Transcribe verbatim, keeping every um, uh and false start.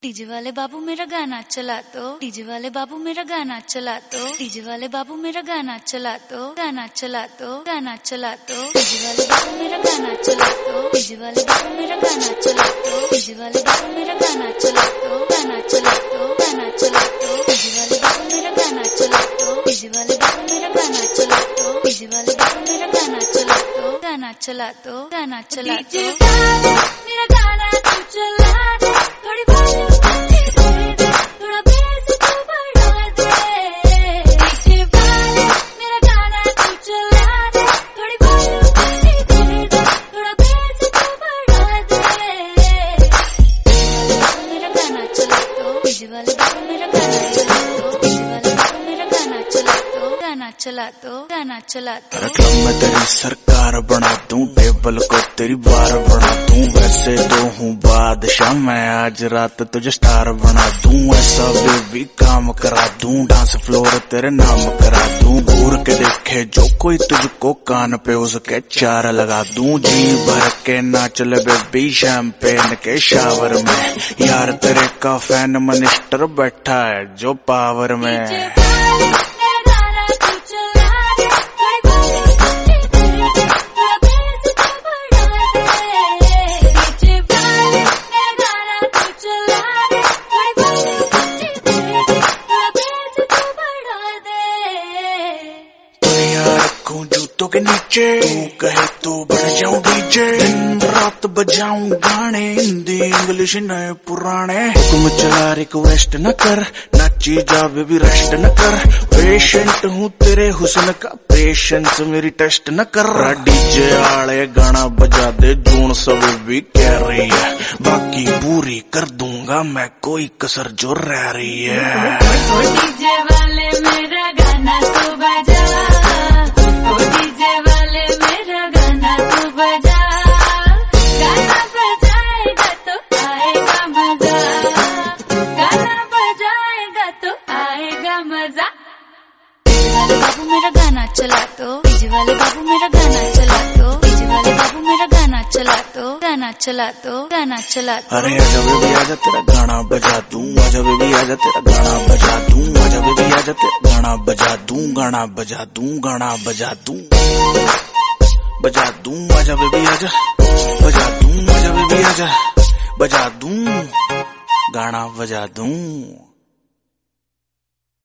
DJ वाले बाबू मेरा गाना चला तो, डीजे वाले बाबू मेरा गाना चला तो, डीजे वाले बाबू मेरा गाना चला तो, गाना चला तो, गाना चला तो, डीजे वाले बाबू मेरा गाना चला तो, डीजे वाले बाबू मेरा गाना चला तो, डीजे वाले बाबू मेरा गाना चला तो, गाना चला तो, गाना चला तो, डीजे वाले बाबू मेरा गाना चला तो, डीजे वाले बाबू मेरा गाना चला तो, डीजे वाले बाबू मेरा गाना चला तो, गाना चला तो, गाना चला तो, मेरा गाना तू चला दे, थोड़ी चला तो, गाना चला तो, क्लब में तेरी सरकार बना दूं, टेबल को तेरी बार बना दूं, वैसे तो हूँ बादशाह मैं, आज रात तुझे स्टार बना दूं, ऐसा बेबी काम करा दूं, डांस फ्लोर तेरे नाम करा दूं, घूर के देखे जो कोई तुझको कान पे उसके चार लगा दूं, जी भर के नाच ले बेबी शैंपेन के शावर में, यार तेरे का फैन मिनिस्टर बैठा है जो पावर में। जूतों के नीचे तू कहे तो बन जाऊं डीजे, दिन रात बजाऊं गाने, हिंदी इंग्लिश नए पुराने, हुक्म चला रिक्वेस्ट न कर, नाची जा बेबी रेस्ट न कर, पेशेंट हूँ तेरे हुस्न का, पेशेंस मेरी टेस्ट न कर, डीजे आले गाना बजा दे जून सब भी कह रही है, बाकी पूरी कर दूंगा मैं कोई कसर जो रह रही है। डीजे वाले मेरा गाना तो बजा, डीजे वाले मेरा गाना तू बजा, गाना बजाएगा तो आएगा मजा, गाना बजाएगा तो आएगा मजा। डीजे वाले बाबू मेरा गाना चला तो, डीजे वाले बाबू मेरा गाना चला तो, डीजे वाले बाबू मेरा गाना चला तो, गाना चला तो, गाना चला तो, अरे आजा बेबी आजा तेरा गाना बजा दूं, आजा बेबी आजा तेरा गाना बजा दूं, आजा बेबी आजा तेरा गाना बजा दूं, गाना बजा दूं, गाना बजा दूं, बजा दूं, आजा बेबी आजा, बजा दूं, आजा बेबी आजा, बजा दूं, गाना बजा दूं।